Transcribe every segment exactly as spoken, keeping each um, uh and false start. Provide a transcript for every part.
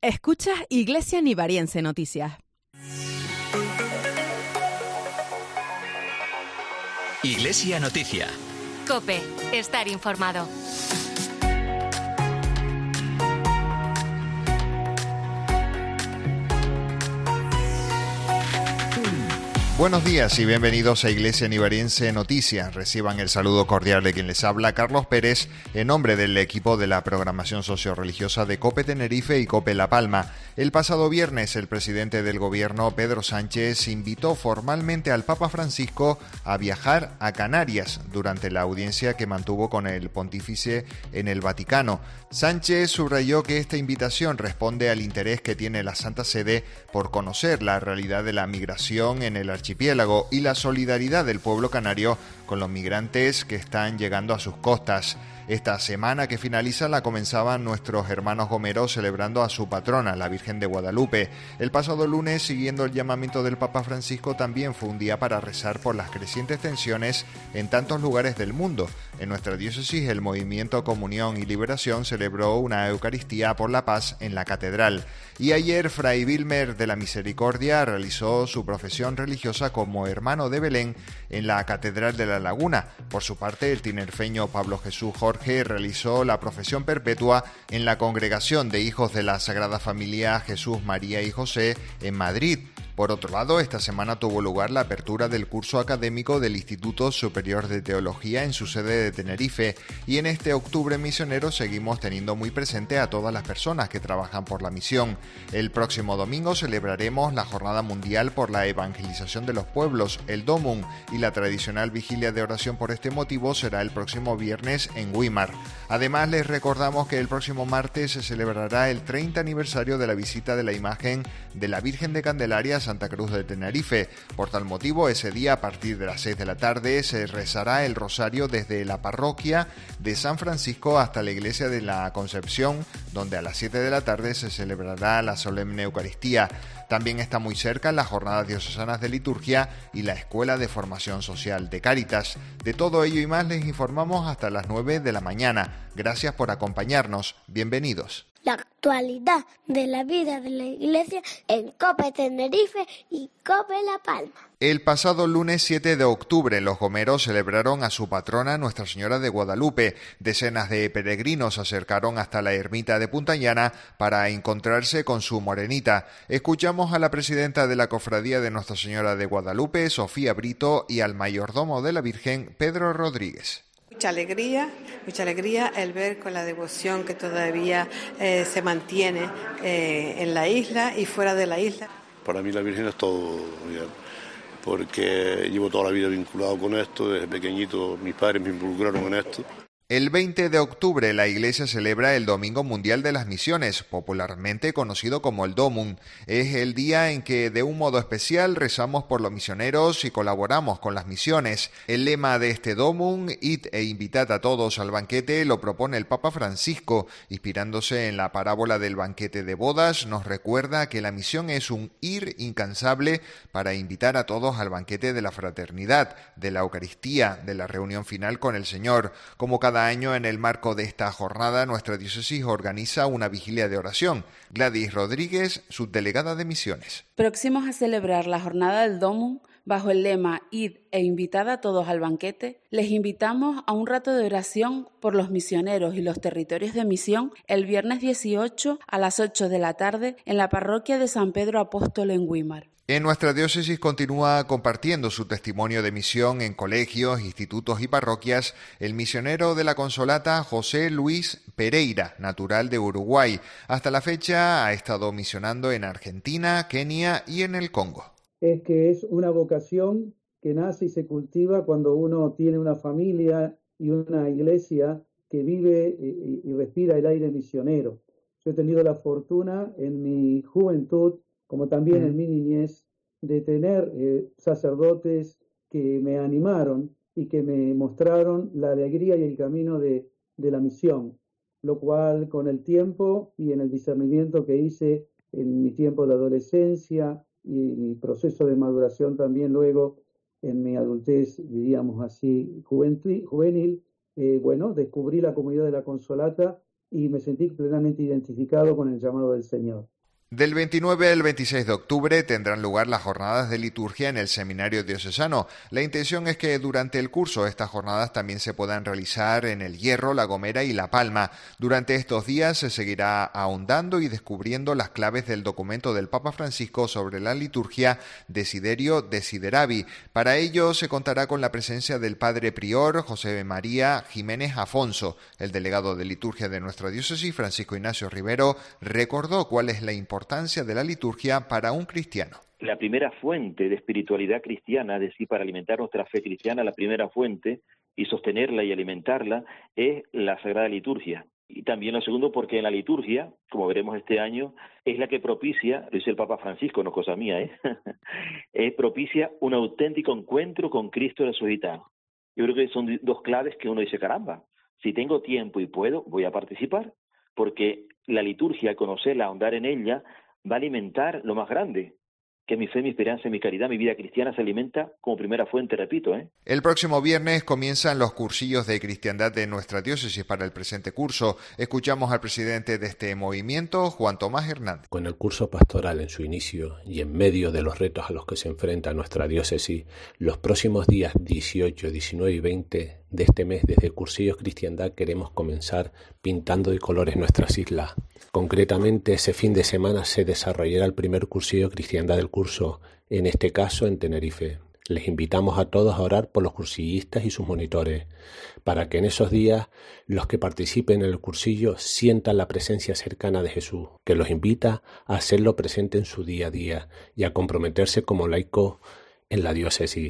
Escuchas Iglesia Nivariense Noticias. Iglesia Noticia. COPE. Estar informado. Buenos días y bienvenidos a Iglesia Nivariense Noticias. Reciban el saludo cordial de quien les habla, Carlos Pérez, en nombre del equipo de la programación socio-religiosa de COPE Tenerife y COPE La Palma. El pasado viernes, el presidente del gobierno, Pedro Sánchez, invitó formalmente al Papa Francisco a viajar a Canarias durante la audiencia que mantuvo con el pontífice en el Vaticano. Sánchez subrayó que esta invitación responde al interés que tiene la Santa Sede por conocer la realidad de la migración en el archipiélago y la solidaridad del pueblo canario con los migrantes que están llegando a sus costas. Esta semana que finaliza la comenzaban nuestros hermanos gomeros celebrando a su patrona, la Virgen de Guadalupe. El pasado lunes, siguiendo el llamamiento del Papa Francisco, también fue un día para rezar por las crecientes tensiones en tantos lugares del mundo. En nuestra diócesis, el movimiento Comunión y Liberación celebró una Eucaristía por la paz en la catedral. Y ayer, Fray Wilmer de la Misericordia realizó su profesión religiosa como hermano de Belén en la Catedral de la Laguna. Por su parte, el tinerfeño Pablo Jesús Jorge realizó la profesión perpetua en la Congregación de Hijos de la Sagrada Familia Jesús, María y José en Madrid. Por otro lado, esta semana tuvo lugar la apertura del curso académico del Instituto Superior de Teología en su sede de Tenerife, y en este octubre misionero seguimos teniendo muy presente a todas las personas que trabajan por la misión. El próximo domingo celebraremos la Jornada Mundial por la Evangelización de los Pueblos, el DOMUN, y la tradicional vigilia de oración por este motivo será el próximo viernes en Güímar. Además, les recordamos que el próximo martes se celebrará el treinta aniversario de la visita de la imagen de la Virgen de Candelaria Santa Cruz de Tenerife. Por tal motivo, ese día a partir de las seis de la tarde se rezará el rosario desde la parroquia de San Francisco hasta la iglesia de la Concepción, donde a las siete de la tarde se celebrará la solemne Eucaristía. También está muy cerca las jornadas diocesanas de liturgia y la Escuela de Formación Social de Cáritas. De todo ello y más les informamos hasta las nueve de la mañana. Gracias por acompañarnos. Bienvenidos. La actualidad de la vida de la Iglesia en COPE Tenerife y COPE La Palma. El pasado lunes siete de octubre, los gomeros celebraron a su patrona Nuestra Señora de Guadalupe. Decenas de peregrinos se acercaron hasta la ermita de Punta Llana para encontrarse con su morenita. Escuchamos a la presidenta de la Cofradía de Nuestra Señora de Guadalupe, Sofía Brito, y al mayordomo de la Virgen, Pedro Rodríguez. Mucha alegría, mucha alegría el ver con la devoción que todavía eh, se mantiene eh, en la isla y fuera de la isla. Para mí la Virgen es todo, porque llevo toda la vida vinculado con esto, desde pequeñito mis padres me involucraron en esto. El veinte de octubre la Iglesia celebra el Domingo Mundial de las Misiones, popularmente conocido como el DOMUN. Es el día en que de un modo especial rezamos por los misioneros y colaboramos con las misiones. El lema de este DOMUN, Id e invitad a todos al banquete, lo propone el Papa Francisco. Inspirándose en la parábola del banquete de bodas, nos recuerda que la misión es un ir incansable para invitar a todos al banquete de la fraternidad, de la Eucaristía, de la reunión final con el Señor. Como cada Cada año, en el marco de esta jornada, nuestra diócesis organiza una vigilia de oración. Gladys Rodríguez, subdelegada de Misiones. Próximos a celebrar la jornada del DOMUN, bajo el lema Id e invitad a todos al banquete, les invitamos a un rato de oración por los misioneros y los territorios de misión el viernes dieciocho a las ocho de la tarde en la parroquia de San Pedro Apóstol en Güímar. En nuestra diócesis continúa compartiendo su testimonio de misión en colegios, institutos y parroquias el misionero de la Consolata José Luis Pereira, natural de Uruguay. Hasta la fecha ha estado misionando en Argentina, Kenia y en el Congo. Es que es una vocación que nace y se cultiva cuando uno tiene una familia y una iglesia que vive y, y respira el aire misionero. Yo he tenido la fortuna en mi juventud, como también en mi niñez, de tener eh, sacerdotes que me animaron y que me mostraron la alegría y el camino de, de la misión, lo cual con el tiempo y en el discernimiento que hice en mi tiempo de adolescencia y mi proceso de maduración también luego en mi adultez, diríamos así, juvenil, juvenil eh, bueno, descubrí la comunidad de la Consolata y me sentí plenamente identificado con el llamado del Señor. Del veintinueve al veintiséis de octubre tendrán lugar las jornadas de liturgia en el Seminario Diocesano. La intención es que durante el curso estas jornadas también se puedan realizar en El Hierro, La Gomera y La Palma. Durante estos días se seguirá ahondando y descubriendo las claves del documento del Papa Francisco sobre la liturgia Desiderio Desideravi. Para ello se contará con la presencia del Padre Prior José María Jiménez Afonso. El delegado de liturgia de nuestra diócesis, Francisco Ignacio Rivero, recordó cuál es la importancia importancia de la liturgia para un cristiano. La primera fuente de espiritualidad cristiana, es decir, para alimentar nuestra fe cristiana, la primera fuente y sostenerla y alimentarla es la Sagrada Liturgia. Y también lo segundo porque en la liturgia, como veremos este año, es la que propicia, lo dice el Papa Francisco, no es cosa mía, ¿eh? es propicia un auténtico encuentro con Cristo resucitado. Yo creo que son dos claves que uno dice, caramba, si tengo tiempo y puedo, voy a participar, porque la liturgia, al conocerla, ahondar en ella, va a alimentar lo más grande, que es mi fe, mi esperanza y mi caridad. Mi vida cristiana se alimenta como primera fuente, repito. ¿eh? El próximo viernes comienzan los cursillos de cristiandad de nuestra diócesis para el presente curso. Escuchamos al presidente de este movimiento, Juan Tomás Hernández. Con el curso pastoral en su inicio y en medio de los retos a los que se enfrenta nuestra diócesis, los próximos días dieciocho, diecinueve y veinte de este mes desde Cursillos Cristiandad queremos comenzar pintando de colores nuestras islas. Concretamente, ese fin de semana se desarrollará el primer cursillo Cristiandad del curso, en este caso en Tenerife. Les invitamos a todos a orar por los cursillistas y sus monitores, para que en esos días los que participen en el cursillo sientan la presencia cercana de Jesús, que los invita a hacerlo presente en su día a día y a comprometerse como laicos en la diócesis.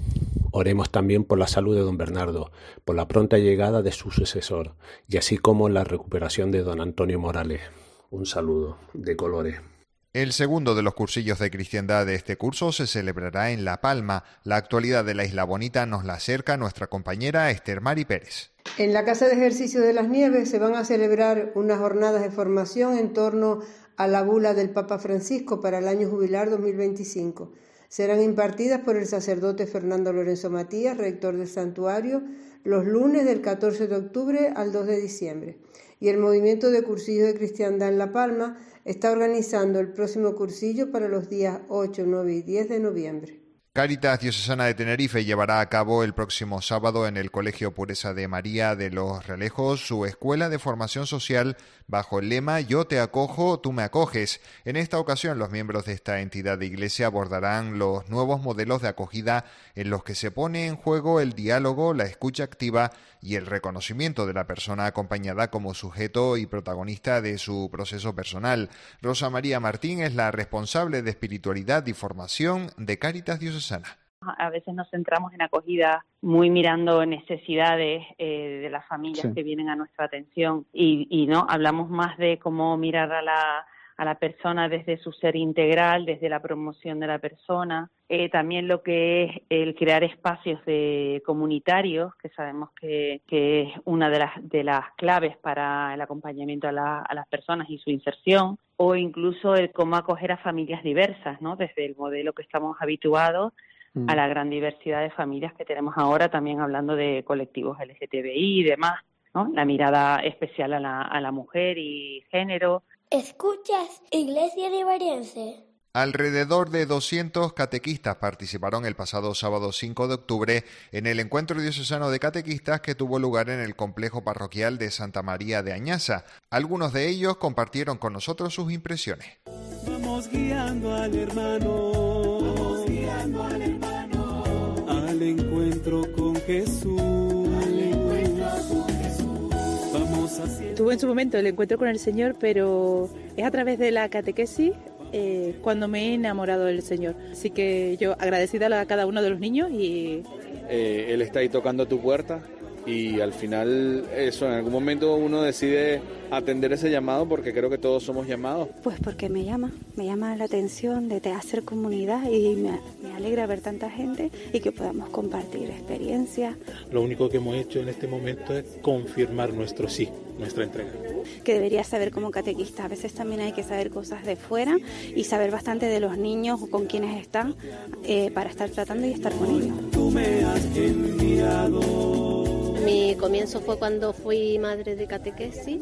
Oremos también por la salud de don Bernardo, por la pronta llegada de su sucesor y así como la recuperación de don Antonio Morales. Un saludo de colores. El segundo de los cursillos de cristiandad de este curso se celebrará en La Palma. La actualidad de la Isla Bonita nos la acerca nuestra compañera Esther Mari Pérez. En la Casa de Ejercicio de las Nieves se van a celebrar unas jornadas de formación en torno a la bula del Papa Francisco para el año jubilar dos mil veinticinco. Serán impartidas por el sacerdote Fernando Lorenzo Matías, rector del santuario, los lunes del catorce de octubre al dos de diciembre. Y el movimiento de cursillos de cristiandad en La Palma está organizando el próximo cursillo para los días ocho, nueve y diez de noviembre. Cáritas Diocesana de Tenerife llevará a cabo el próximo sábado en el Colegio Pureza de María de los Realejos su escuela de formación social bajo el lema Yo te acojo, tú me acoges. En esta ocasión los miembros de esta entidad de iglesia abordarán los nuevos modelos de acogida en los que se pone en juego el diálogo, la escucha activa y el reconocimiento de la persona acompañada como sujeto y protagonista de su proceso personal. Rosa María Martín es la responsable de espiritualidad y formación de Cáritas Diocesana. A veces nos centramos en acogida muy mirando necesidades eh, de las familias sí. que vienen a nuestra atención y, y no hablamos más de cómo mirar a la, a la persona desde su ser integral, desde la promoción de la persona. Eh, también lo que es el crear espacios de comunitarios, que sabemos que, que es una de las, de las claves para el acompañamiento a, la, a las personas y su inserción, o incluso el cómo acoger a familias diversas, ¿no? Desde el modelo que estamos habituados a la gran diversidad de familias que tenemos ahora, también hablando de colectivos L G T B I y demás, ¿no? La mirada especial a la, a la mujer y género. ¿Escuchas Iglesia Nivariense? Alrededor de doscientos catequistas participaron el pasado sábado cinco de octubre en el Encuentro Diocesano de Catequistas que tuvo lugar en el complejo parroquial de Santa María de Añaza. Algunos de ellos compartieron con nosotros sus impresiones. Vamos guiando al hermano, vamos guiando al hermano, al encuentro con Jesús, al encuentro con Jesús. Vamos haciendo... Tuve en su momento el encuentro con el Señor, pero es a través de la catequesis Eh, cuando me he enamorado del Señor. Así que yo agradecida a cada uno de los niños y... Eh, él está ahí tocando tu puerta y al final eso, en algún momento uno decide atender ese llamado porque creo que todos somos llamados. Pues porque me llama, me llama la atención de hacer comunidad y me, me alegra ver tanta gente y que podamos compartir experiencias. Lo único que hemos hecho en este momento es confirmar nuestro sí, nuestra entrega. Que debería saber como catequista, a veces también hay que saber cosas de fuera y saber bastante de los niños o con quienes están eh, para estar tratando y estar con ellos. Tú me has enviado. Mi comienzo fue cuando fui madre de catequesis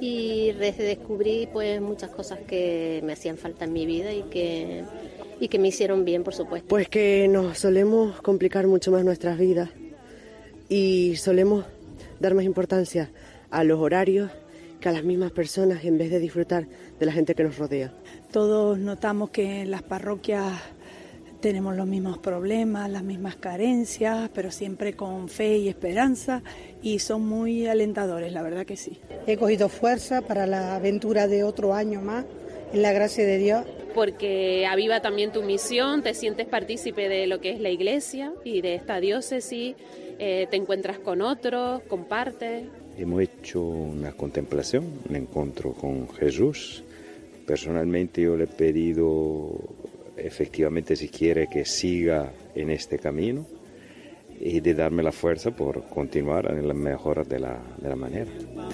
y redescubrí pues muchas cosas que me hacían falta en mi vida y que, y que me hicieron bien, por supuesto. Pues que nos solemos complicar mucho más nuestras vidas y solemos dar más importancia a los horarios que a las mismas personas en vez de disfrutar de la gente que nos rodea. Todos notamos que en las parroquias tenemos los mismos problemas, las mismas carencias, pero siempre con fe y esperanza, y son muy alentadores, la verdad que sí. He cogido fuerza para la aventura de otro año más, en la gracia de Dios. Porque aviva también tu misión, te sientes partícipe de lo que es la iglesia y de esta diócesis, eh, te encuentras con otros, compartes. Hemos hecho una contemplación, un encuentro con Jesús. Personalmente yo le he pedido efectivamente si quiere que siga en este camino y de darme la fuerza por continuar en la mejor de la, de la manera.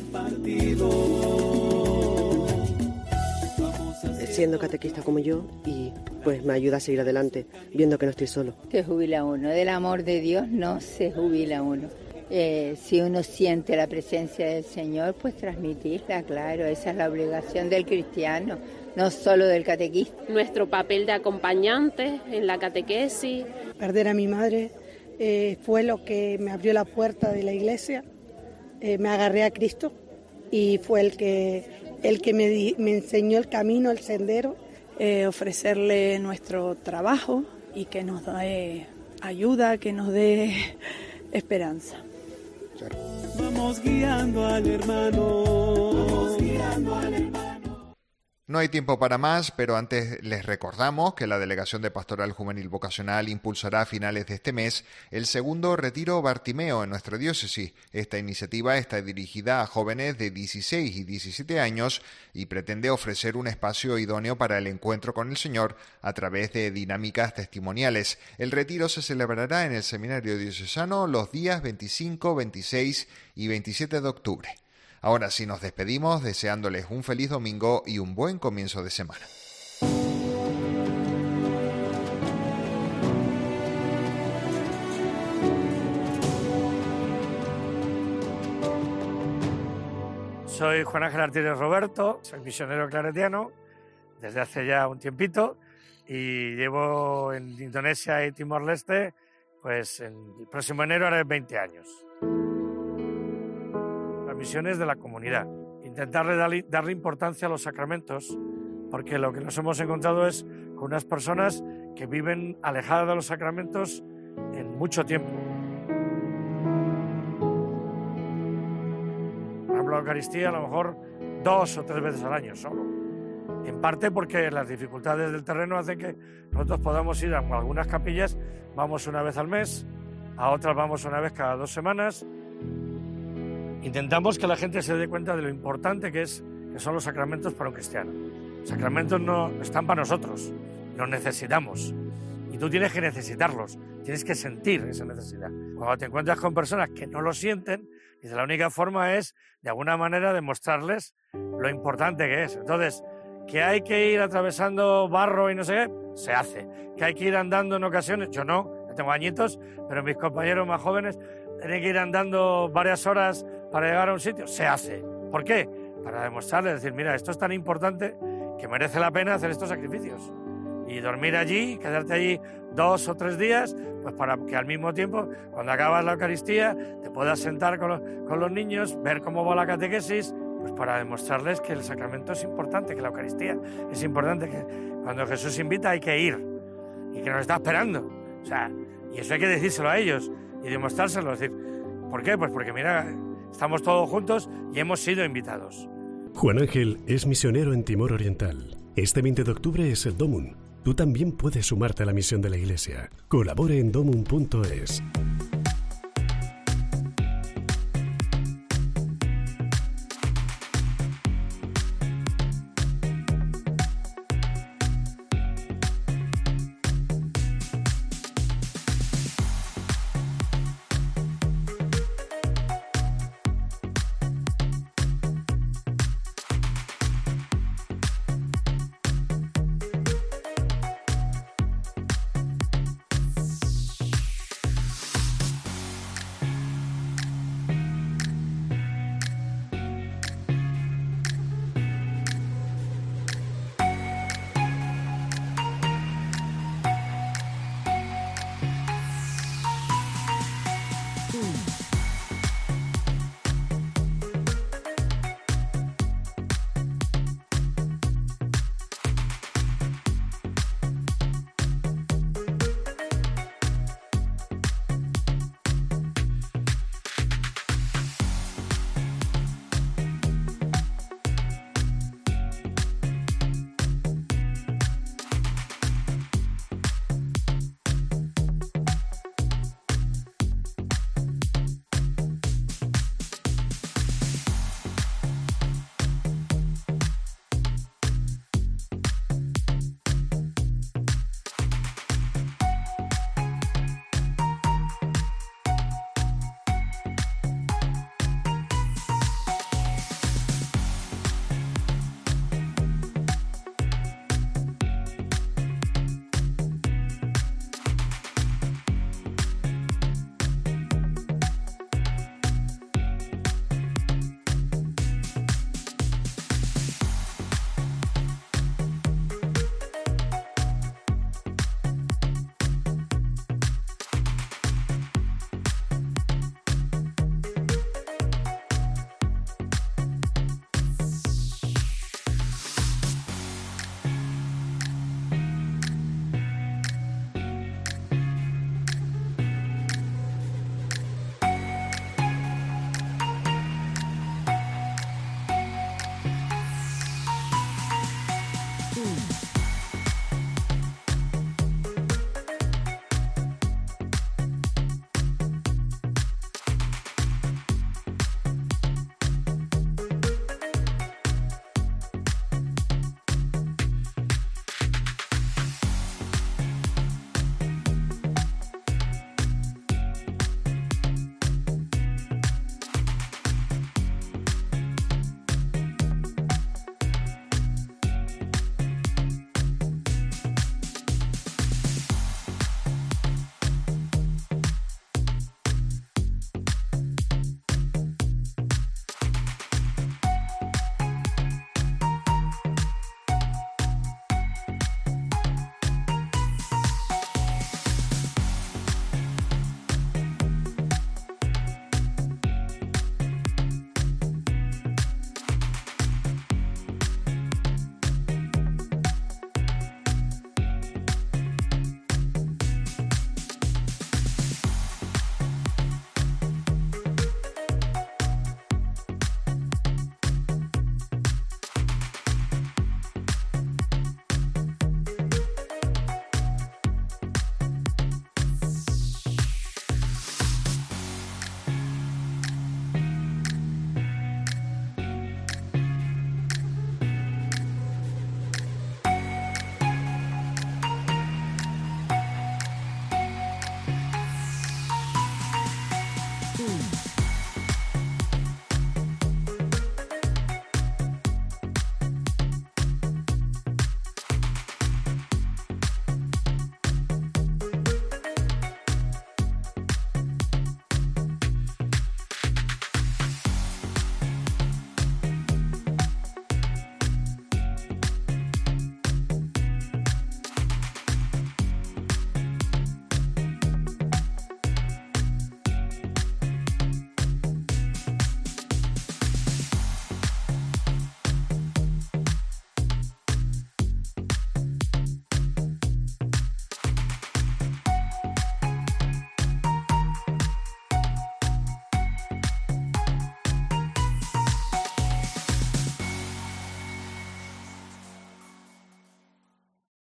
Siendo catequista como yo y pues me ayuda a seguir adelante viendo que no estoy solo. Se jubila uno, del amor de Dios no se jubila uno. Eh, si uno siente la presencia del Señor, pues transmitirla, claro, esa es la obligación del cristiano, no solo del catequista. Nuestro papel de acompañantes en la catequesis. Perder a mi madre eh, fue lo que me abrió la puerta de la iglesia, eh, me agarré a Cristo y fue el que, el que me, di, me enseñó el camino, el sendero. Eh, ofrecerle nuestro trabajo y que nos dé ayuda, que nos dé esperanza. Vamos guiando al hermano. Vamos guiando al hermano. No hay tiempo para más, pero antes les recordamos que la Delegación de Pastoral Juvenil Vocacional impulsará a finales de este mes el segundo Retiro Bartimeo en nuestra diócesis. Esta iniciativa está dirigida a jóvenes de dieciséis y diecisiete años y pretende ofrecer un espacio idóneo para el encuentro con el Señor a través de dinámicas testimoniales. El retiro se celebrará en el Seminario Diocesano los días veinticinco, veintiséis y veintisiete de octubre. Ahora sí nos despedimos deseándoles un feliz domingo y un buen comienzo de semana. Soy Juan Ángel Artírez Roberto, soy misionero claretiano desde hace ya un tiempito y llevo en Indonesia y Timor-Leste, pues en el próximo enero haré veinte años. Misiones de la comunidad, intentarle darle, darle importancia a los sacramentos, porque lo que nos hemos encontrado es con unas personas que viven alejadas de los sacramentos en mucho tiempo. Por ejemplo, la Eucaristía a lo mejor dos o tres veces al año solo, en parte porque las dificultades del terreno hacen que nosotros podamos ir a algunas capillas, vamos una vez al mes, a otras vamos una vez cada dos semanas. Intentamos que la gente se dé cuenta de lo importante que, es, que son los sacramentos para un cristiano. Los sacramentos no están para nosotros, los necesitamos. Y tú tienes que necesitarlos, tienes que sentir esa necesidad. Cuando te encuentras con personas que no lo sienten, dice, la única forma es, de alguna manera, demostrarles lo importante que es. Entonces, que hay que ir atravesando barro y no sé qué, se hace. Que hay que ir andando en ocasiones, yo no, yo tengo añitos, pero mis compañeros más jóvenes tienen que ir andando varias horas para llegar a un sitio, se hace. ¿Por qué? Para demostrarles, decir, mira, esto es tan importante que merece la pena hacer estos sacrificios. Y dormir allí, quedarte allí dos o tres días, pues para que al mismo tiempo, cuando acabas la Eucaristía, te puedas sentar con los, con los niños, ver cómo va la catequesis, pues para demostrarles que el sacramento es importante, que la Eucaristía es importante, que cuando Jesús invita hay que ir y que nos está esperando. O sea, y eso hay que decírselo a ellos y demostrárselo. Es decir, ¿por qué? Pues porque mira, estamos todos juntos y hemos sido invitados. Juan Ángel es misionero en Timor Oriental. Este veinte de octubre es el Domum. Tú también puedes sumarte a la misión de la Iglesia. Colabore en domum punto es. Domum.